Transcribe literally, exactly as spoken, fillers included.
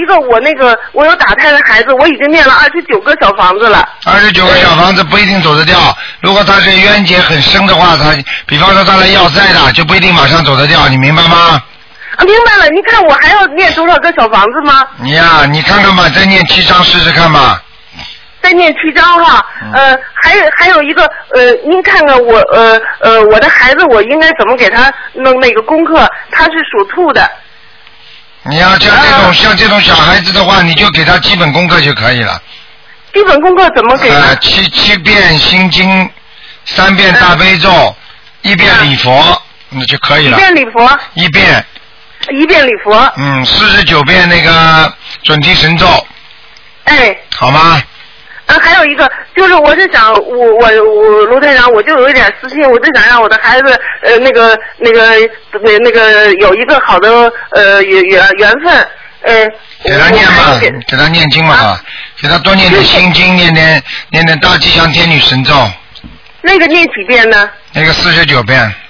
个我那个我有打胎的孩子，我已经念了二十九个小房子了。 二十九个小房子不一定走得掉，如果他是冤结很深的话，他比方说他来要债的，就不一定马上走得掉，你明白吗？ 啊，明白了。你看我还要念多少个小房子吗？ 你呀、啊，你看看吧，再念七章试试看吧。 再念七章哈，呃，还有还有一个呃，您看看我呃呃我的孩子，我应该怎么给他弄那个功课？他是属兔的。 你要像这种、呃、像这种小孩子的话，你就给他基本功课就可以了。 基本功课怎么给呢？ 呃，七七遍心经，三遍大悲咒，呃、一遍礼佛，那、呃、就可以了。 一遍礼佛。 一遍。 一遍礼佛。 嗯，四十九遍那个准提神咒。 哎。 好吗？ 呃，还有一个就是，我是想，我我我卢台长，我就有一点私心，我就想让我的孩子，呃，那个那个那那个有一个好的呃缘缘缘分，呃。 给他念嘛，给, 给他念经嘛，啊、给他多念点心经，念点念点大吉祥天女神咒。 那个念几遍呢？ 那个四十九遍。